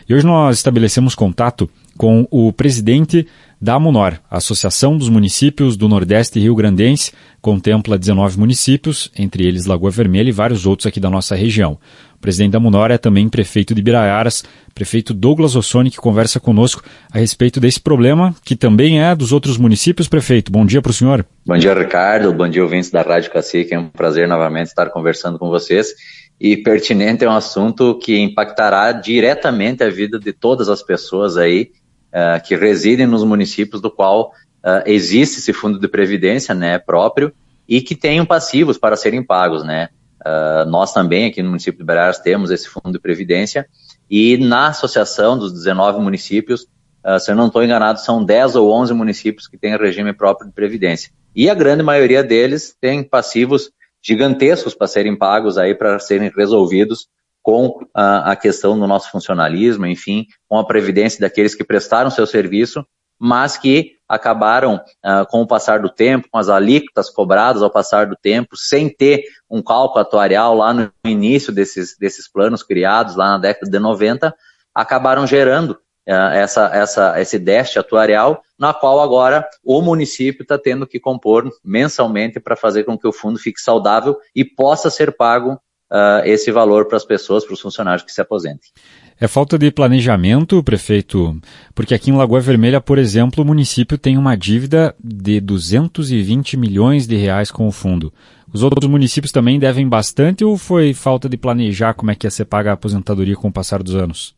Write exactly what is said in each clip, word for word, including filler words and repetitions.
E hoje nós estabelecemos contato com o presidente da AMUNOR, a Associação dos Municípios do Nordeste Rio-Grandense, contempla dezenove municípios, entre eles Lagoa Vermelha e vários outros aqui da nossa região. O presidente da AMUNOR é também prefeito de Ibiraiaras, prefeito Douglas Rossoni, que conversa conosco a respeito desse problema, que também é dos outros municípios. Prefeito, bom dia para o senhor. Bom dia, Ricardo, bom dia, ouvintes da Rádio Cacique, é um prazer novamente estar conversando com vocês. E pertinente, é um assunto que impactará diretamente a vida de todas as pessoas aí, Uh, que residem nos municípios do qual uh, existe esse fundo de previdência, né, próprio, e que tenham passivos para serem pagos, né. Uh, nós também aqui no município de Ibiraiaras temos esse fundo de previdência, e na associação dos dezenove municípios, uh, se eu não estou enganado, são dez ou onze municípios que têm regime próprio de previdência. E a grande maioria deles tem passivos gigantescos para serem pagos aí, para serem resolvidos com a, a questão do nosso funcionalismo, enfim, com a previdência daqueles que prestaram seu serviço, mas que acabaram, uh, com o passar do tempo, com as alíquotas cobradas ao passar do tempo, sem ter um cálculo atuarial lá no início desses, desses planos criados, lá na década de noventa, acabaram gerando uh, essa, essa, esse déficit atuarial, na qual agora o município está tendo que compor mensalmente para fazer com que o fundo fique saudável e possa ser pago Uh, esse valor para as pessoas, para os funcionários que se aposentem. É falta de planejamento, prefeito, porque aqui em Lagoa Vermelha, por exemplo, o município tem uma dívida de duzentos e vinte milhões de reais com o fundo. Os outros municípios também devem bastante ou foi falta de planejar como é que ia ser paga a aposentadoria com o passar dos anos?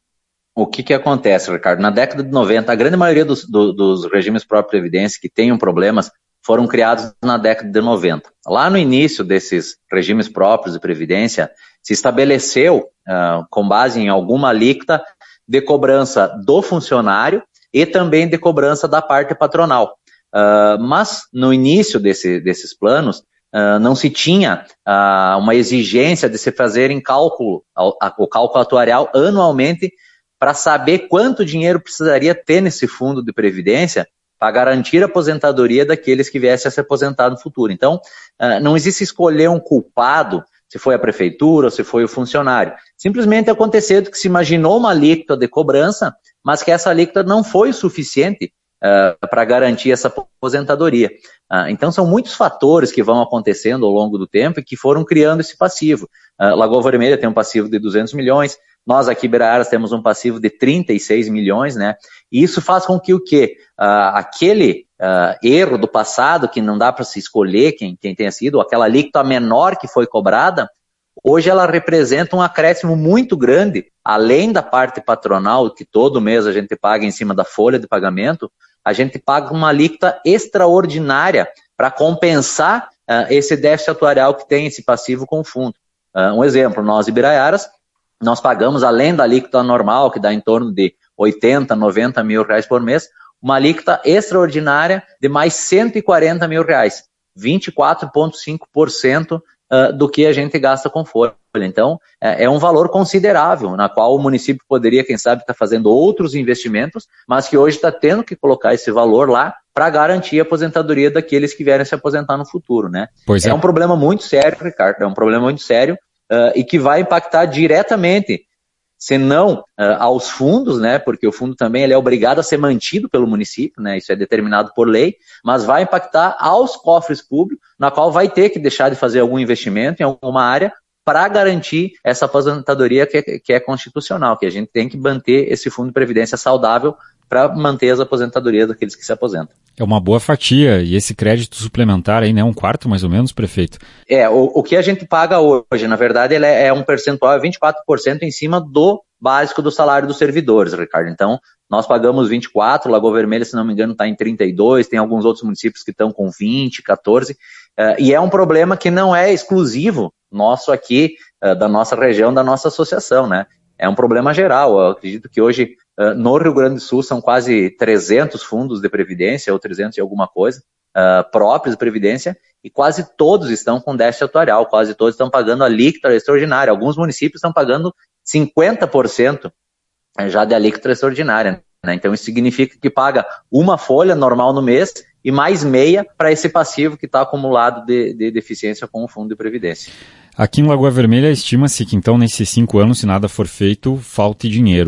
O que que acontece, Ricardo? Na década de noventa, a grande maioria dos, do, dos regimes própria previdência que tenham problemas foram criados na década de noventa. Lá no início desses regimes próprios de previdência, se estabeleceu, uh, com base em alguma alíquota, de cobrança do funcionário e também de cobrança da parte patronal. Uh, mas, no início desse, desses planos, uh, não se tinha uh, uma exigência de se fazer em cálculo, o cálculo atuarial anualmente para saber quanto dinheiro precisaria ter nesse fundo de previdência para garantir a aposentadoria daqueles que viessem a se aposentar no futuro. Então, uh, não existe escolher um culpado, se foi a prefeitura ou se foi o funcionário. Simplesmente aconteceu que se imaginou uma alíquota de cobrança, mas que essa alíquota não foi o suficiente uh, para garantir essa aposentadoria. Uh, então, são muitos fatores que vão acontecendo ao longo do tempo e que foram criando esse passivo. Uh, Lagoa Vermelha tem um passivo de duzentos milhões, nós aqui em Ibiraiaras temos um passivo de trinta e seis milhões, né? E isso faz com que o quê? Uh, aquele uh, erro do passado, que não dá para se escolher quem, quem tenha sido, aquela alíquota menor que foi cobrada, hoje ela representa um acréscimo muito grande, além da parte patronal, que todo mês a gente paga em cima da folha de pagamento, a gente paga uma alíquota extraordinária para compensar uh, esse déficit atuarial que tem esse passivo com o fundo. Uh, um exemplo, nós Ibiraiaras, nós pagamos, além da alíquota normal, que dá em torno de oitenta, noventa mil reais por mês, uma alíquota extraordinária de mais cento e quarenta mil reais, vinte e quatro vírgula cinco por cento uh, do que a gente gasta com folha. Então, é, é um valor considerável, na qual o município poderia, quem sabe, estar fazendo outros investimentos, mas que hoje está tendo que colocar esse valor lá para garantir a aposentadoria daqueles que vierem se aposentar no futuro, né? Pois é. É um problema muito sério, Ricardo, é um problema muito sério, Uh, e que vai impactar diretamente, se não uh, aos fundos, né, porque o fundo também ele é obrigado a ser mantido pelo município, né, isso é determinado por lei, mas vai impactar aos cofres públicos, na qual vai ter que deixar de fazer algum investimento em alguma área para garantir essa aposentadoria que é, que é constitucional, que a gente tem que manter esse fundo de previdência saudável para manter as aposentadorias daqueles que se aposentam. É uma boa fatia, e esse crédito suplementar aí, né, um quarto mais ou menos, prefeito? É, o, o que a gente paga hoje, na verdade, ele é, é um percentual, é vinte e quatro por cento em cima do básico do salário dos servidores, Ricardo. Então, nós pagamos vinte e quatro, Lagoa Vermelha, se não me engano, está em trinta e dois, tem alguns outros municípios que estão com vinte, quatorze, uh, e é um problema que não é exclusivo nosso aqui, uh, da nossa região, da nossa associação, né? É um problema geral. Eu acredito que hoje, uh, no Rio Grande do Sul, são quase trezentos fundos de previdência, ou trezentos e alguma coisa, uh, próprios de previdência, e quase todos estão com déficit atuarial, quase todos estão pagando alíquota extraordinária. Alguns municípios estão pagando cinquenta por cento já de alíquota extraordinária, né? Então isso significa que paga uma folha normal no mês e mais meia para esse passivo que está acumulado de, de deficiência com o fundo de previdência. Aqui em Lagoa Vermelha estima-se que então nesses cinco anos, se nada for feito, falte dinheiro.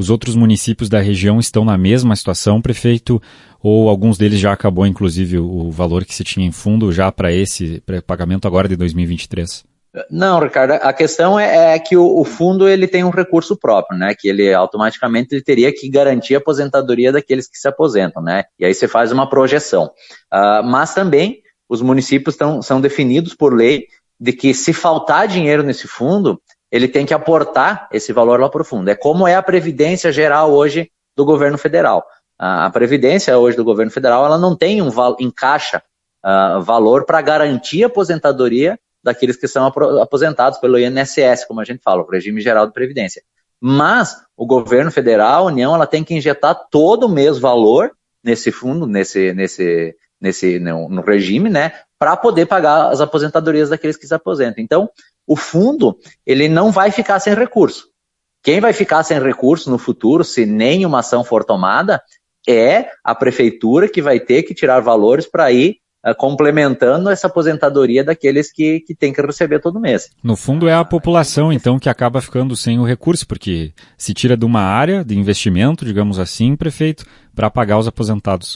Os outros municípios da região estão na mesma situação, prefeito, ou alguns deles já acabou, inclusive, o valor que se tinha em fundo já para esse pra pagamento agora de dois mil e vinte e três? Não, Ricardo, a questão é, é que o, o fundo ele tem um recurso próprio, né? Que ele automaticamente ele teria que garantir a aposentadoria daqueles que se aposentam, né? E aí você faz uma projeção. Uh, mas também os municípios tão, são definidos por lei de que se faltar dinheiro nesse fundo, ele tem que aportar esse valor lá para o fundo. É como é a Previdência Geral hoje do governo federal. Uh, a Previdência hoje do governo federal, ela não tem um val- em caixa uh, valor para garantir a aposentadoria daqueles que são aposentados pelo I N S S, como a gente fala, o Regime Geral de Previdência. Mas o governo federal, a União, ela tem que injetar todo o mês valor nesse fundo, nesse, nesse, nesse, no, no regime, né, para poder pagar as aposentadorias daqueles que se aposentam. Então, o fundo, ele não vai ficar sem recurso. Quem vai ficar sem recurso no futuro, se nenhuma ação for tomada, é a prefeitura que vai ter que tirar valores para ir Uh, complementando essa aposentadoria daqueles que, que tem que receber todo mês. No fundo é a população, então, que acaba ficando sem o recurso, porque se tira de uma área de investimento, digamos assim, prefeito, para pagar os aposentados.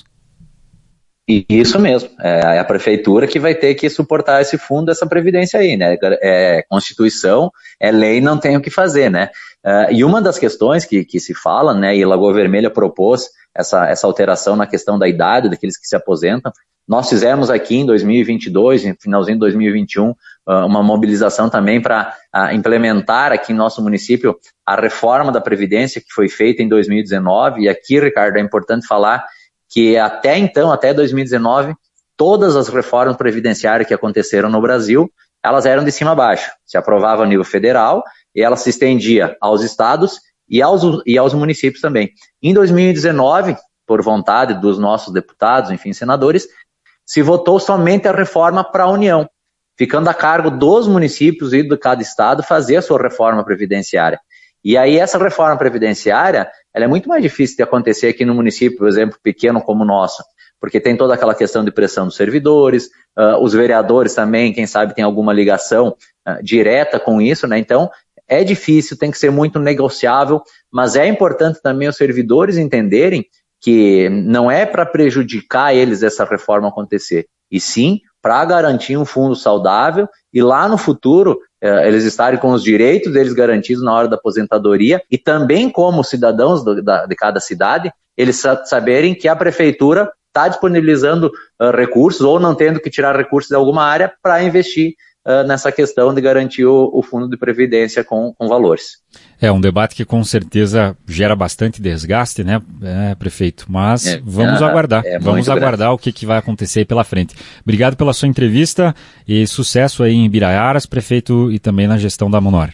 E isso mesmo, é a prefeitura que vai ter que suportar esse fundo, essa previdência aí, né? É Constituição, é lei, não tem o que fazer, né? Uh, e uma das questões que, que se fala, né, e a Lagoa Vermelha propôs essa, essa alteração na questão da idade daqueles que se aposentam. Nós fizemos aqui em dois mil e vinte e dois, em finalzinho de dois mil e vinte e um, uma mobilização também para implementar aqui em nosso município a reforma da Previdência que foi feita em dois mil e dezenove. E aqui, Ricardo, é importante falar que até então, até dois mil e dezenove, todas as reformas previdenciárias que aconteceram no Brasil, elas eram de cima a baixo. Se aprovava a nível federal e ela se estendia aos estados e aos, e aos municípios também. Em dois mil e dezenove, por vontade dos nossos deputados, enfim, senadores, se votou somente a reforma para a União, ficando a cargo dos municípios e de cada estado fazer a sua reforma previdenciária. E aí essa reforma previdenciária, ela é muito mais difícil de acontecer aqui no município, por exemplo, pequeno como o nosso, porque tem toda aquela questão de pressão dos servidores, uh, os vereadores também, quem sabe tem alguma ligação uh, direta com isso, né? Então, é difícil, tem que ser muito negociável, mas é importante também os servidores entenderem que não é para prejudicar eles essa reforma acontecer, e sim para garantir um fundo saudável e lá no futuro eh, eles estarem com os direitos deles garantidos na hora da aposentadoria e também como cidadãos do, da, de cada cidade, eles sa- saberem que a prefeitura está disponibilizando uh, recursos ou não tendo que tirar recursos de alguma área para investir Uh, nessa questão de garantir o, o fundo de previdência com, com valores. É um debate que com certeza gera bastante desgaste, né, é, prefeito? Mas é, vamos é, aguardar, é vamos aguardar grande. O que, que vai acontecer aí pela frente. Obrigado pela sua entrevista e sucesso aí em Ibiraiaras, prefeito, e também na gestão da Munor.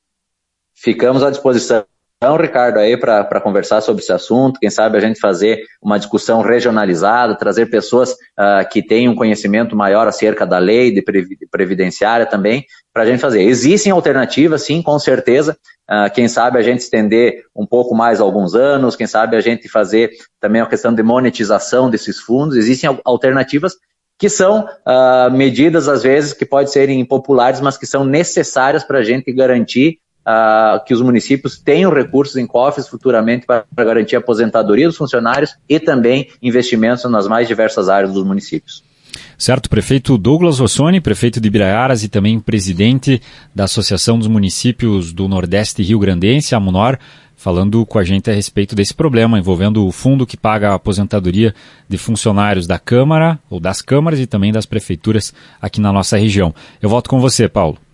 Ficamos à disposição. Então, Ricardo, aí para conversar sobre esse assunto, quem sabe a gente fazer uma discussão regionalizada, trazer pessoas uh, que tenham um conhecimento maior acerca da lei de previdenciária também, para a gente fazer. Existem alternativas, sim, com certeza, uh, quem sabe a gente estender um pouco mais alguns anos, quem sabe a gente fazer também a questão de monetização desses fundos, existem alternativas que são uh, medidas, às vezes, que podem ser impopulares, mas que são necessárias para a gente garantir Uh, que os municípios tenham recursos em cofres futuramente para, para garantir a aposentadoria dos funcionários e também investimentos nas mais diversas áreas dos municípios. Certo, prefeito Douglas Rossoni, prefeito de Ibiraiaras e também presidente da Associação dos Municípios do Nordeste Rio-Grandense, a Munor, falando com a gente a respeito desse problema envolvendo o fundo que paga a aposentadoria de funcionários da Câmara ou das câmaras e também das prefeituras aqui na nossa região. Eu volto com você, Paulo.